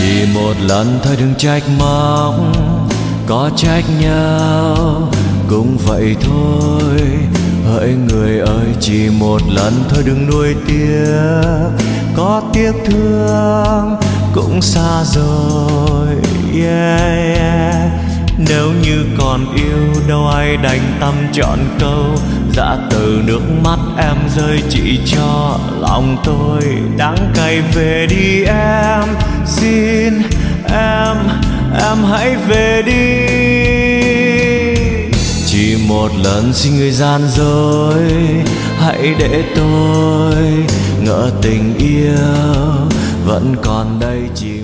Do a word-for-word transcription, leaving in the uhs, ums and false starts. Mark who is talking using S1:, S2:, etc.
S1: Chỉ một lần thôi đừng trách móc, có trách nhau cũng vậy thôi. Hỡi người ơi, chỉ một lần thôi đừng nuối tiếc, có tiếc thương cũng xa rồi. Yeah, yeah. Nếu như còn yêu đâu ai đành tâm trọn câu, dã từ nước mắt em rơi chỉ cho lòng tôi đắng cay. Về đi em, xin em, em hãy về đi. Chỉ một lần xin người gian dối, hãy để tôi ngỡ tình yêu vẫn còn đây. Chỉ